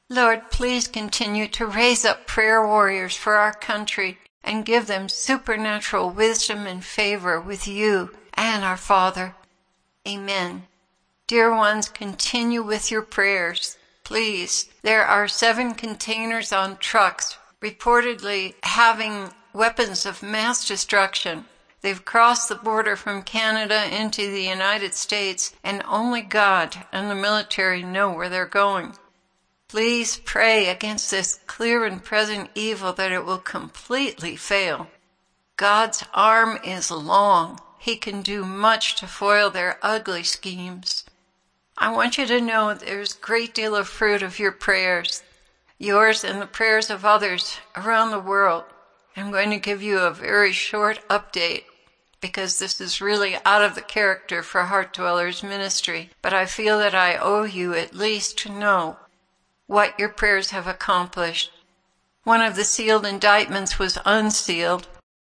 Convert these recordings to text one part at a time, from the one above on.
Lord, please continue to raise up prayer warriors for our country and give them supernatural wisdom and favor with you and our Father. Amen. Dear ones, continue with your prayers. Please. There are 7 containers on trucks reportedly having weapons of mass destruction. They've crossed the border from Canada into the United States, and only God and the military know where they're going. Please pray against this clear and present evil that it will completely fail. God's arm is long. He can do much to foil their ugly schemes. I want you to know there's a great deal of fruit of your prayers, yours and the prayers of others around the world. I'm going to give you a very short update because this is really out of the character for Heart Dwellers Ministry, but I feel that I owe you at least to know what your prayers have accomplished. One of the sealed indictments was unsealed.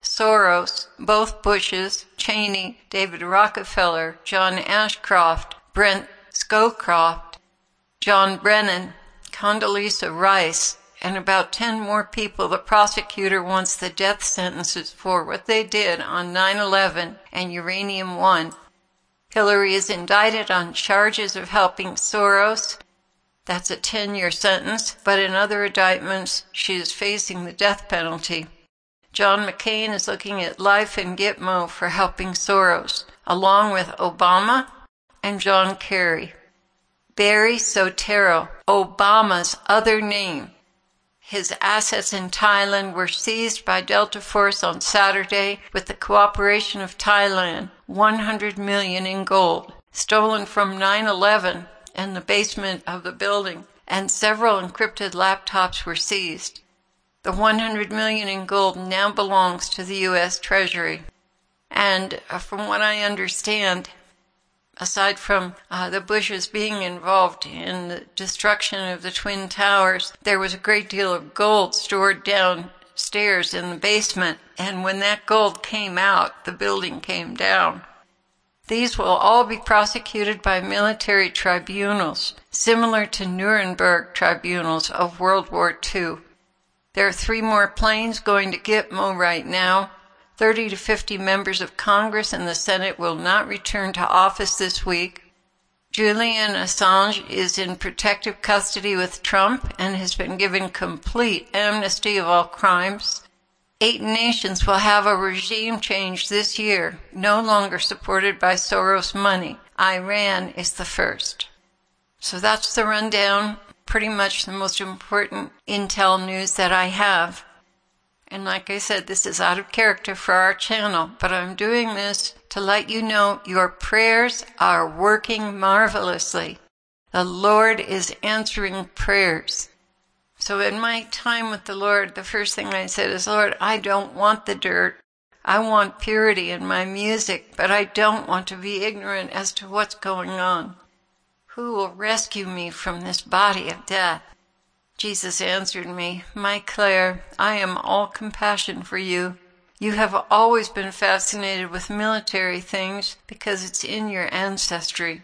Soros, both Bushes, Cheney, David Rockefeller, John Ashcroft, Brent Scowcroft, John Brennan, Condoleezza Rice, and about 10 more people the prosecutor wants the death sentences for what they did on 9/11 and Uranium One. Hillary is indicted on charges of helping Soros. That's a 10-year sentence, but in other indictments, she is facing the death penalty. John McCain is looking at life in Gitmo for helping Soros, along with Obama and John Kerry. Barry Soetoro, Obama's other name. His assets in Thailand were seized by Delta Force on Saturday with the cooperation of Thailand, $100 million in gold, stolen from 9/11 and the basement of the building, and several encrypted laptops were seized. The $100 million in gold now belongs to the U.S. Treasury. And from what I understand, aside from the Bushes being involved in the destruction of the Twin Towers, there was a great deal of gold stored downstairs in the basement, and when that gold came out, the building came down. These will all be prosecuted by military tribunals, similar to Nuremberg tribunals of World War II. There are 3 more planes going to Gitmo right now. 30 to 50 members of Congress and the Senate will not return to office this week. Julian Assange is in protective custody with Trump and has been given complete amnesty of all crimes. 8 nations will have a regime change this year, no longer supported by Soros money. Iran is the first. So that's the rundown, pretty much the most important intel news that I have. And like I said, this is out of character for our channel, but I'm doing this to let you know your prayers are working marvelously. The Lord is answering prayers. So in my time with the Lord, the first thing I said is, Lord, I don't want the dirt. I want purity in my music, but I don't want to be ignorant as to what's going on. Who will rescue me from this body of death? Jesus answered me, My Claire, I am all compassion for you. You have always been fascinated with military things because it's in your ancestry.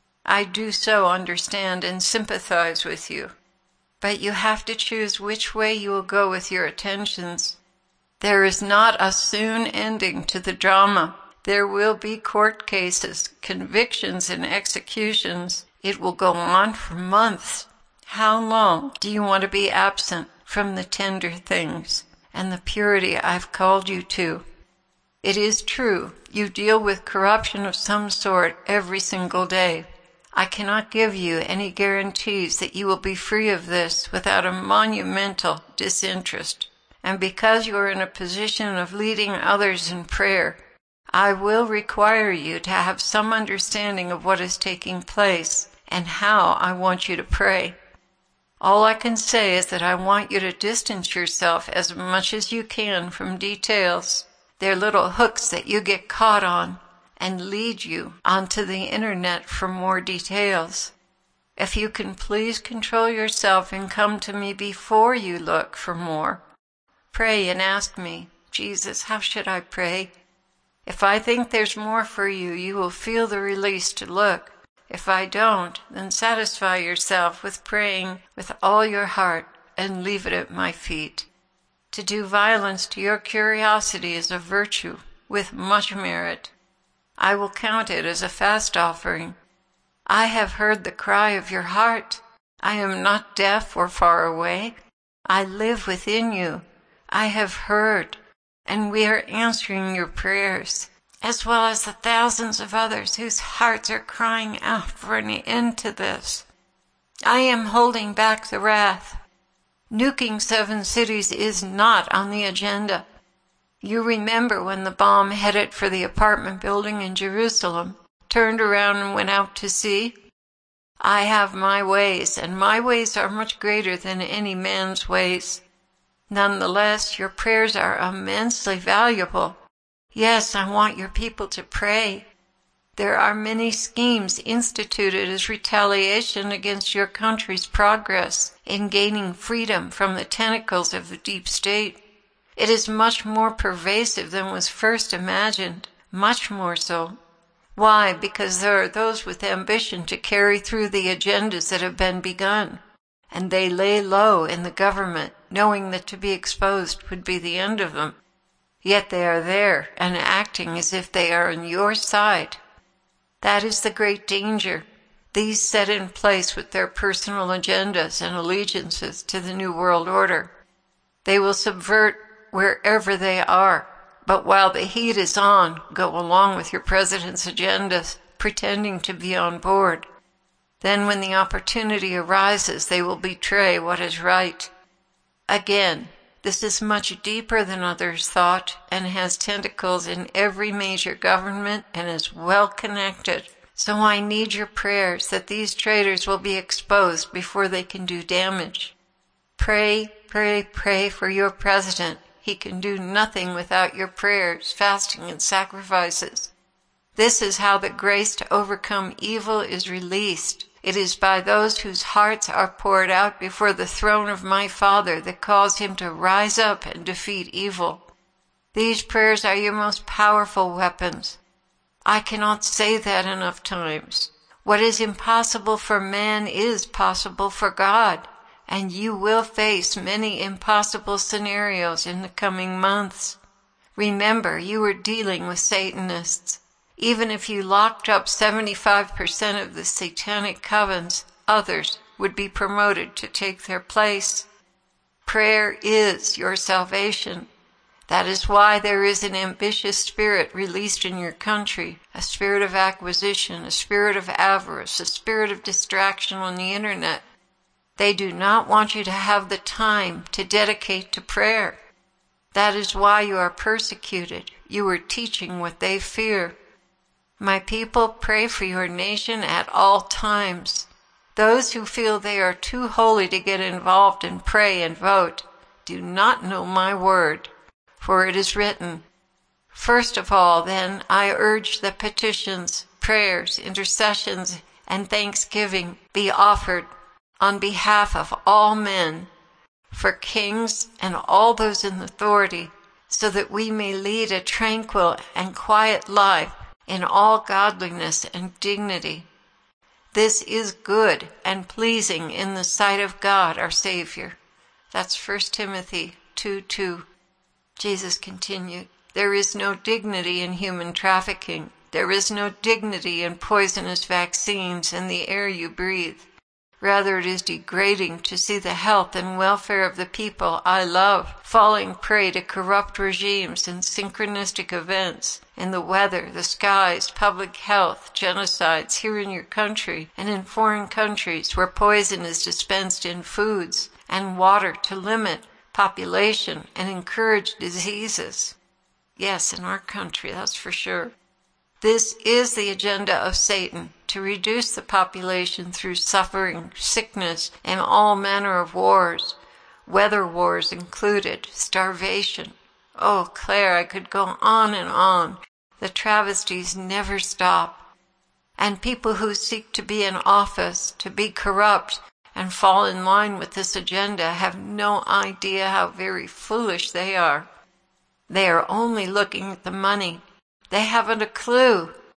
I do so understand and sympathize with you. But you have to choose which way you will go with your attentions. There is not a soon ending to the drama. There will be court cases, convictions, and executions. It will go on for months. How long do you want to be absent from the tender things and the purity I've called you to? It is true, you deal with corruption of some sort every single day. I cannot give you any guarantees that you will be free of this without a monumental disinterest. And because you are in a position of leading others in prayer, I will require you to have some understanding of what is taking place and how I want you to pray. All I can say is that I want you to distance yourself as much as you can from details. They're little hooks that you get caught on and lead you onto the internet for more details. If you can please control yourself and come to me before you look for more. Pray and ask me, Jesus, how should I pray? If I think there's more for you, you will feel the release to look. If I don't, then satisfy yourself with praying with all your heart and leave it at my feet. To do violence to your curiosity is a virtue with much merit. I will count it as a fast offering. I have heard the cry of your heart. I am not deaf or far away. I live within you. I have heard, and we are answering your prayers, as well as the thousands of others whose hearts are crying out for an end to this. I am holding back the wrath. Nuking 7 cities is not on the agenda. You remember when the bomb headed for the apartment building in Jerusalem turned around and went out to sea? I have my ways, and my ways are much greater than any man's ways. Nonetheless, your prayers are immensely valuable. Yes, I want your people to pray. There are many schemes instituted as retaliation against your country's progress in gaining freedom from the tentacles of the deep state. It is much more pervasive than was first imagined, much more so. Why? Because there are those with ambition to carry through the agendas that have been begun, and they lay low in the government, knowing that to be exposed would be the end of them. Yet they are there and acting as if they are on your side. That is the great danger. These set in place with their personal agendas and allegiances to the New World Order. They will subvert wherever they are, but while the heat is on, go along with your president's agendas, pretending to be on board. Then when the opportunity arises, they will betray what is right. Again, this is much deeper than others thought and has tentacles in every major government and is well connected. So I need your prayers that these traitors will be exposed before they can do damage. Pray, pray, pray for your president. He can do nothing without your prayers, fasting, and sacrifices. This is how the grace to overcome evil is released. It is by those whose hearts are poured out before the throne of my Father that cause him to rise up and defeat evil. These prayers are your most powerful weapons. I cannot say that enough times. What is impossible for man is possible for God, and you will face many impossible scenarios in the coming months. Remember, you are dealing with Satanists. Even if you locked up 75% of the satanic covens, others would be promoted to take their place. Prayer is your salvation. That is why there is an ambitious spirit released in your country, a spirit of acquisition, a spirit of avarice, a spirit of distraction on the internet. They do not want you to have the time to dedicate to prayer. That is why you are persecuted. You are teaching what they fear. My people, pray for your nation at all times. Those who feel they are too holy to get involved and pray and vote do not know my word, for it is written. First of all, then, I urge that petitions, prayers, intercessions, and thanksgiving be offered on behalf of all men, for kings and all those in authority, so that we may lead a tranquil and quiet life in all godliness and dignity. This is good and pleasing in the sight of God our Savior. That's 1 Timothy 2:2. Jesus continued, there is no dignity in human trafficking. There is no dignity in poisonous vaccines and the air you breathe. Rather, it is degrading to see the health and welfare of the people I love falling prey to corrupt regimes and synchronistic events in the weather, the skies, public health, genocides here in your country and in foreign countries where poison is dispensed in foods and water to limit population and encourage diseases. Yes, in our country, that's for sure. This is the agenda of Satan, to reduce the population through suffering, sickness, and all manner of wars, weather wars included, starvation. Oh, Claire, I could go on and on. The travesties never stop. And people who seek to be in office, to be corrupt, and fall in line with this agenda have no idea how very foolish they are. They are only looking at the money. They haven't a clue.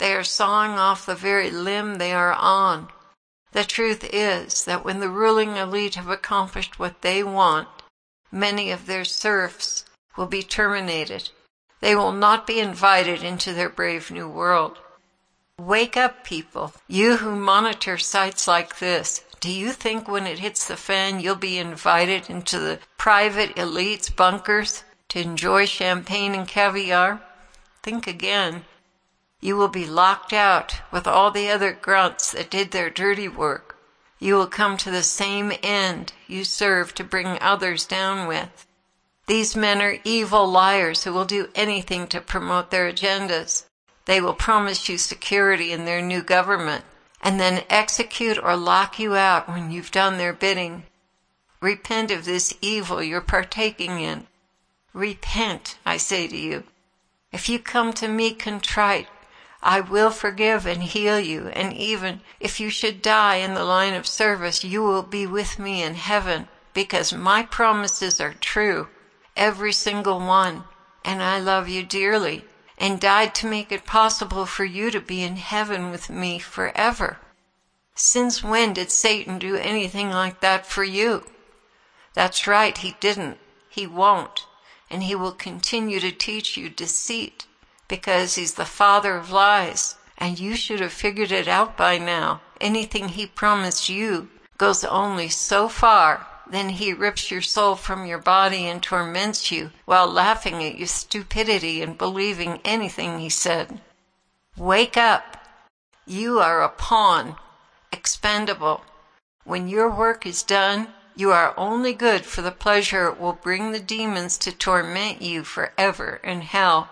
They are sawing off the very limb they are on. The truth is that when the ruling elite have accomplished what they want, many of their serfs will be terminated. They will not be invited into their brave new world. Wake up, people. You who monitor sites like this, do you think when it hits the fan you'll be invited into the private elite's bunkers to enjoy champagne and caviar? Think again. You will be locked out with all the other grunts that did their dirty work. You will come to the same end you serve to bring others down with. These men are evil liars who will do anything to promote their agendas. They will promise you security in their new government and then execute or lock you out when you've done their bidding. Repent of this evil you're partaking in. Repent, I say to you. If you come to me contrite, I will forgive and heal you, and even if you should die in the line of service, you will be with me in heaven, because my promises are true, every single one, and I love you dearly, and died to make it possible for you to be in heaven with me forever. Since when did Satan do anything like that for you? That's right, he didn't, he won't, and he will continue to teach you deceit, because he's the father of lies, and you should have figured it out by now. Anything he promised you goes only so far, then he rips your soul from your body and torments you while laughing at your stupidity and believing anything he said. Wake up. You are a pawn, expendable. When your work is done, you are only good for the pleasure it will bring the demons to torment you forever in hell.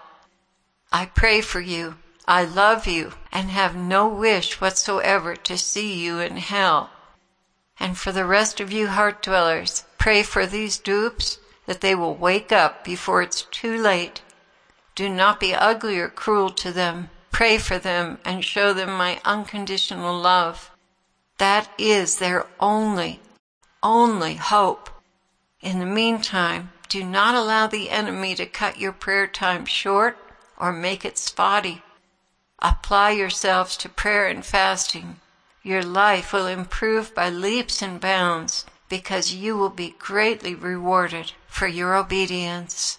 I pray for you, I love you, and have no wish whatsoever to see you in hell. And for the rest of you heart dwellers, pray for these dupes that they will wake up before it's too late. Do not be ugly or cruel to them. Pray for them and show them my unconditional love. That is their only hope. In the meantime, do not allow the enemy to cut your prayer time short or make it spotty. Apply yourselves to prayer and fasting. Your life will improve by leaps and bounds because you will be greatly rewarded for your obedience.